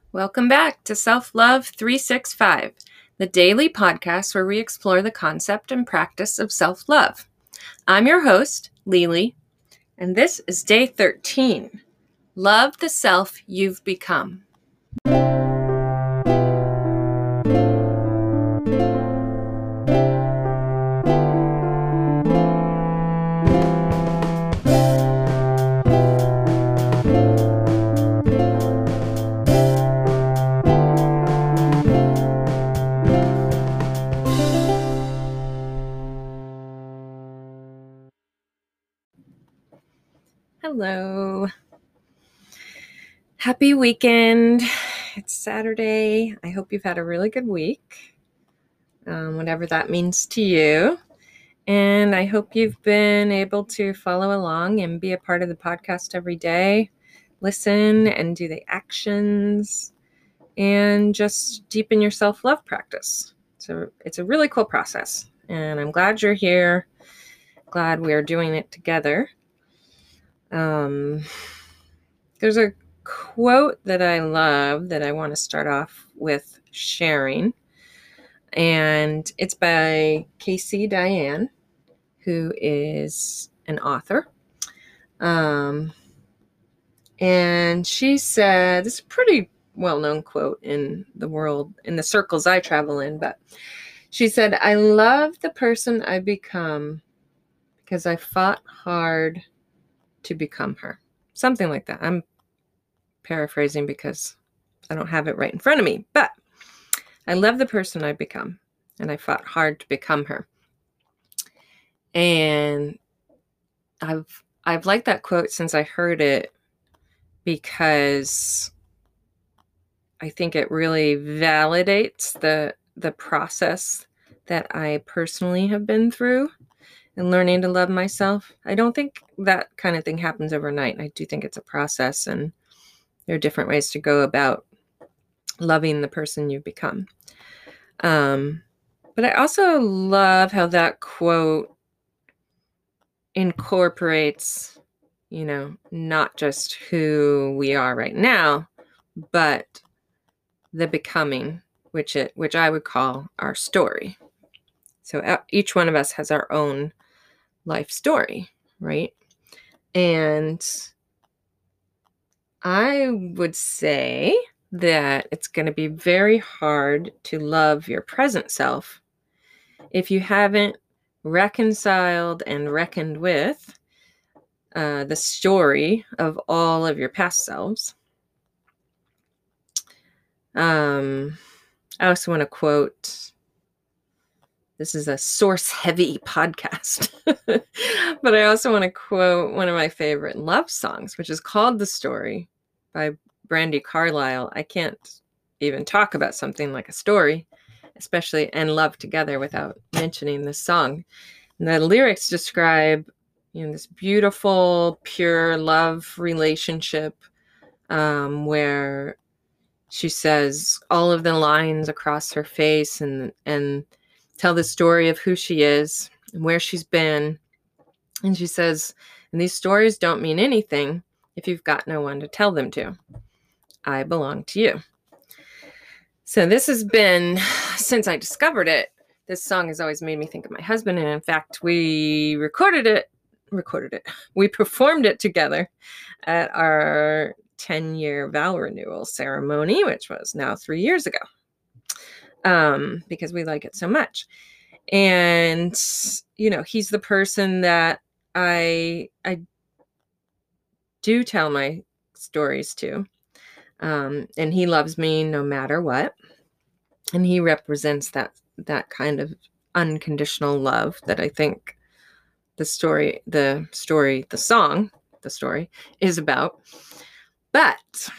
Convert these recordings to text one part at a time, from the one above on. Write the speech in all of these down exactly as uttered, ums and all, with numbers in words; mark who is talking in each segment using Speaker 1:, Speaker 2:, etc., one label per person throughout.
Speaker 1: Welcome back to Self-Love three sixty-five, the daily podcast where we explore the concept and practice of self-love. I'm your host, Lily, and this is day thirteen. Love the self you've become. Hello. Happy weekend. It's Saturday. I hope you've had a really good week, um, whatever that means to you. And I hope you've been able to follow along and be a part of the podcast every day, listen and do the actions, and just deepen your self-love practice. So it's a really cool process, and I'm glad you're here. Glad we're doing it together. Um, there's a quote that I love that I want to start off with sharing, and it's by Casey Diane, who is an author. Um, and she said, this is a pretty well-known quote in the world, in the circles I travel in, but she said, "I love the person I become because I fought hard to become her." Something like that. I'm paraphrasing because I don't have it right in front of me, but I love the person I become and I fought hard to become her. And I've I've liked that quote since I heard it because I think it really validates the the process that I personally have been through in learning to love myself. I don't think that kind of thing happens overnight. I do think it's a process, and there are different ways to go about loving the person you become. Um, but I also love how that quote incorporates, you know, not just who we are right now, but the becoming, which it which I would call our story. So each one of us has our own life story, right? And I would say that it's going to be very hard to love your present self if you haven't reconciled and reckoned with uh, the story of all of your past selves. Um, I also want to quote, this is a source-heavy podcast, but I also want to quote one of my favorite love songs, which is called "The Story" by Brandi Carlile. I can't even talk about something like a story, especially and love together, without mentioning this song. And the lyrics describe, you know, this beautiful, pure love relationship um, where she says all of the lines across her face and and tell the story of who she is and where she's been. And she says, and these stories don't mean anything if you've got no one to tell them to. I belong to you. So this has been, since I discovered it, this song has always made me think of my husband. And in fact, we recorded it, recorded it. We performed it together at our ten-year vow renewal ceremony, which was now three years ago, um, because we like it so much. And, you know, he's the person that I I do tell my stories to. Um, and he loves me no matter what. And he represents that that kind of unconditional love that I think the story, the story, the song, the story is about. But,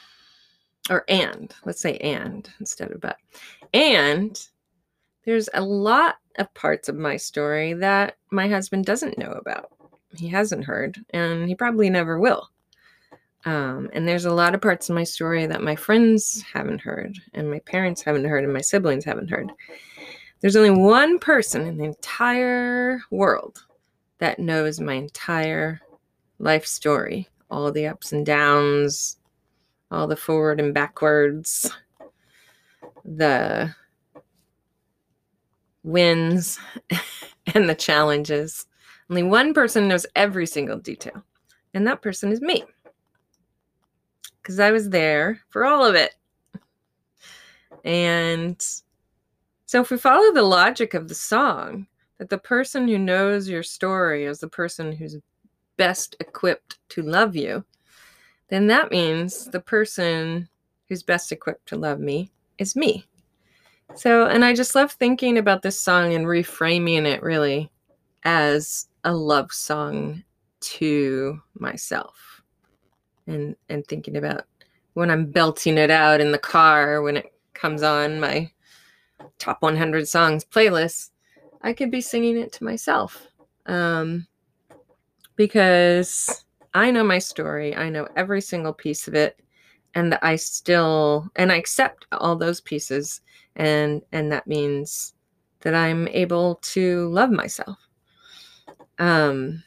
Speaker 1: or and, let's say and instead of but. And there's a lot of parts of my story that my husband doesn't know about. He hasn't heard, and he probably never will. Um, and there's a lot of parts of my story that my friends haven't heard, and my parents haven't heard, and my siblings haven't heard. There's only one person in the entire world that knows my entire life story, all the ups and downs, all the forward and backwards, the wins and the challenges. Only one person knows every single detail, and that person is me, because I was there for all of it. And so if we follow the logic of the song, that the person who knows your story is the person who's best equipped to love you, then that means the person who's best equipped to love me is me. So, and I just love thinking about this song and reframing it really as a love song to myself, and and thinking about when I'm belting it out in the car, when it comes on my top one hundred songs playlist, I could be singing it to myself, um, because I know my story. I know every single piece of it, and I still, and I accept all those pieces, and and that means that I'm able to love myself. Um,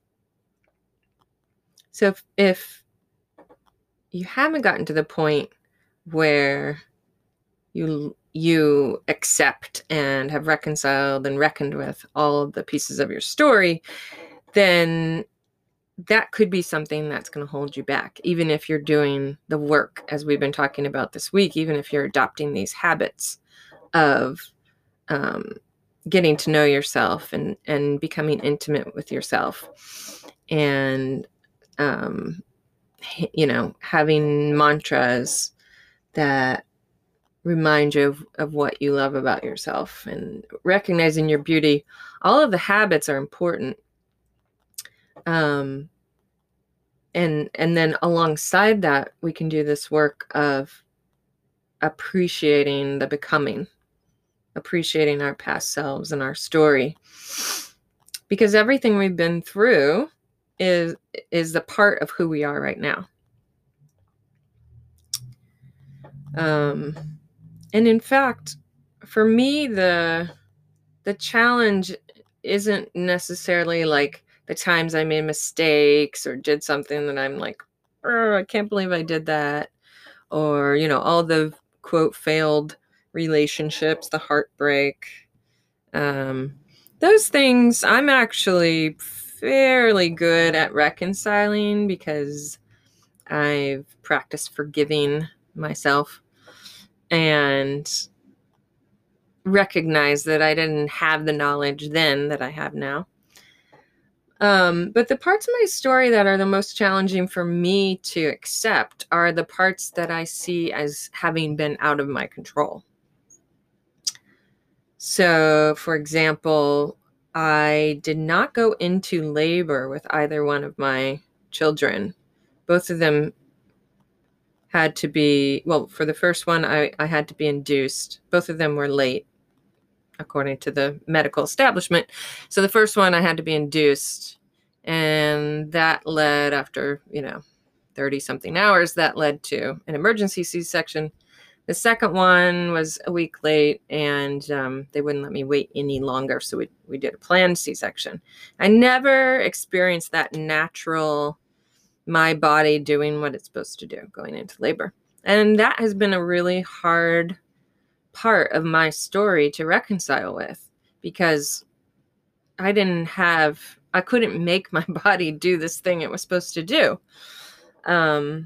Speaker 1: so if, if you haven't gotten to the point where you you accept and have reconciled and reckoned with all of the pieces of your story, then that could be something that's going to hold you back, even if you're doing the work, as we've been talking about this week, even if you're adopting these habits of um, getting to know yourself and, and becoming intimate with yourself, and, um, you know, having mantras that remind you of, of what you love about yourself, and recognizing your beauty. All of the habits are important. Um, and, and then alongside that, we can do this work of appreciating the becoming, appreciating our past selves and our story, because everything we've been through is, is the part of who we are right now. Um, and in fact, for me, the, the challenge isn't necessarily like the times I made mistakes or did something that I'm like, oh, I can't believe I did that. Or, you know, all the quote failed relationships, the heartbreak. Um, those things I'm actually fairly good at reconciling, because I've practiced forgiving myself and recognize that I didn't have the knowledge then that I have now. Um, but the parts of my story that are the most challenging for me to accept are the parts that I see as having been out of my control. So, for example, I did not go into labor with either one of my children. Both of them had to be, well, for the first one, I, I had to be induced. Both of them were late, according to the medical establishment. So the first one, I had to be induced. And that led, after, you know, thirty something hours, that led to an emergency C-section. The second one was a week late, and um, they wouldn't let me wait any longer. So we, we did a planned C-section. I never experienced that natural, my body doing what it's supposed to do, going into labor. And that has been a really hard part of my story to reconcile with, because I didn't have, I couldn't make my body do this thing it was supposed to do. Um,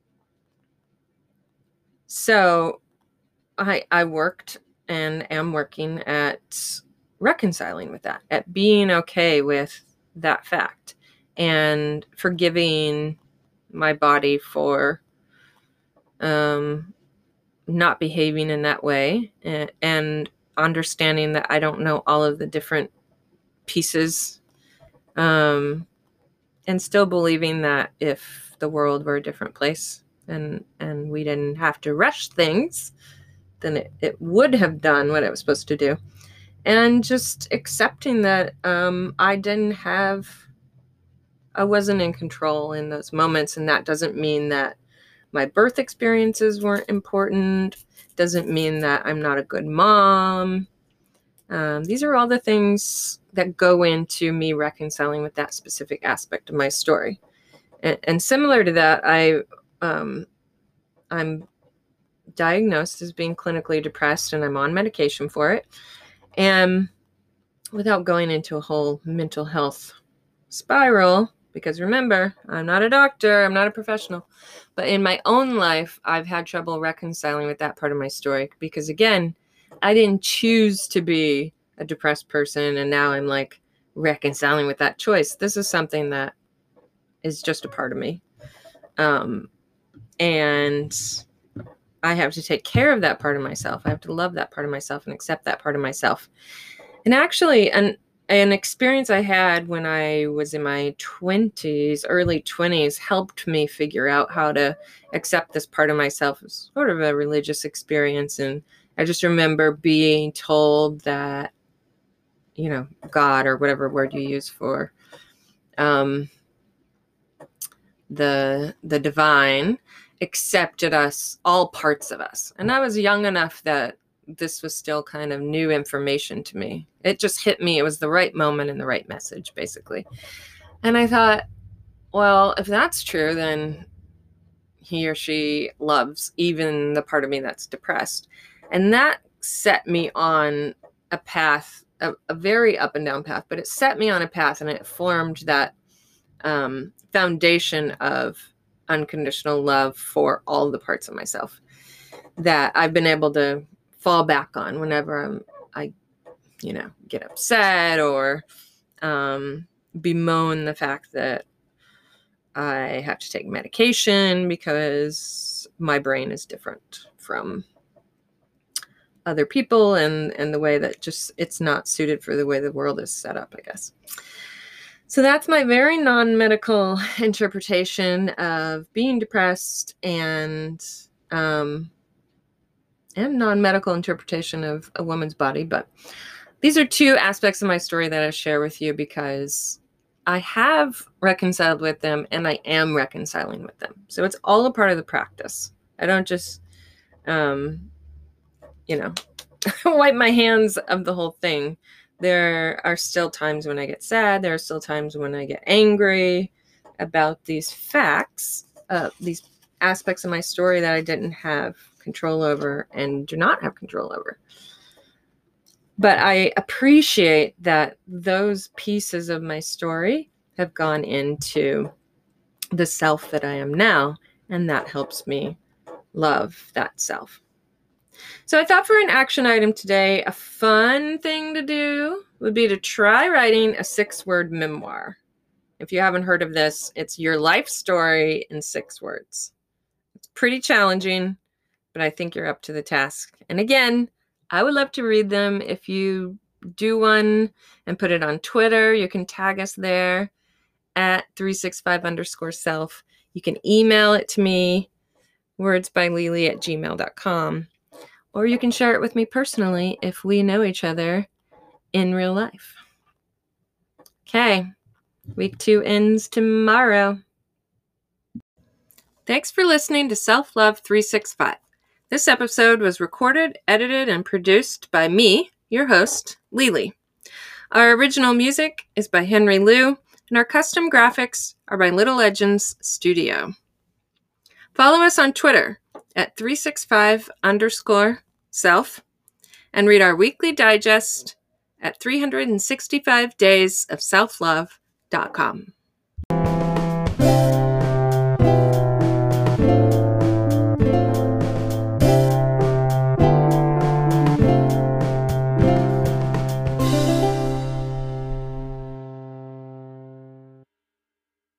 Speaker 1: so I, I worked and am working at reconciling with that, at being okay with that fact, and forgiving my body for um, not behaving in that way, and, and understanding that I don't know all of the different pieces, um, and still believing that if the world were a different place, and, and we didn't have to rush things, then it, it would have done what it was supposed to do. And just accepting that um, I didn't have, I wasn't in control in those moments. And that doesn't mean that my birth experiences weren't important. Doesn't mean that I'm not a good mom. Um, these are all the things that go into me reconciling with that specific aspect of my story. And, and similar to that, I um, I'm diagnosed as being clinically depressed and I'm on medication for it. And without going into a whole mental health spiral, because remember, I'm not a doctor, I'm not a professional, but in my own life, I've had trouble reconciling with that part of my story because, again, I didn't choose to be a depressed person, and now I'm like reconciling with that choice. This is something that is just a part of me. Um, and I have to take care of that part of myself. I have to love that part of myself and accept that part of myself. And actually, an an experience I had when I was in my twenties, early twenties, helped me figure out how to accept this part of myself. It was sort of a religious experience. And I just remember being told that, you know, God, or whatever word you use for um, the the divine, accepted us, all parts of us. And I was young enough that this was still kind of new information to me. It just hit me. It was the right moment and the right message, basically. And I thought, well, if that's true, then he or she loves even the part of me that's depressed. And that set me on a path, a, a very up and down path, but it set me on a path, and it formed that um, foundation of unconditional love for all the parts of myself that I've been able to fall back on whenever I'm, I, you know, get upset or um, bemoan the fact that I have to take medication because my brain is different from other people, and, and the way that just, it's not suited for the way the world is set up, I guess. So that's my very non-medical interpretation of being depressed, and um, and non-medical interpretation of a woman's body. But these are two aspects of my story that I share with you because I have reconciled with them and I am reconciling with them. So it's all a part of the practice. I don't just, um, you know, wipe my hands of the whole thing. There are still times when I get sad. There are still times when I get angry about these facts, uh, these aspects of my story that I didn't have control over and do not have control over. But I appreciate that those pieces of my story have gone into the self that I am now, and that helps me love that self. So I thought for an action item today, a fun thing to do would be to try writing a six-word memoir. If you haven't heard of this, it's your life story in six words. It's pretty challenging, but I think you're up to the task. And again, I would love to read them. If you do one and put it on Twitter, you can tag us there at three sixty-five underscore self. You can email it to me, wordsbylily at gmail dot com. Or you can share it with me personally if we know each other in real life. Okay, week two ends tomorrow. Thanks for listening to Self Love three sixty-five. This episode was recorded, edited, and produced by me, your host, Lily. Our original music is by Henry Liu, and our custom graphics are by Little Legends Studio. Follow us on Twitter at three sixty-five underscore self, and read our weekly digest at three sixty-five days of self love dot com.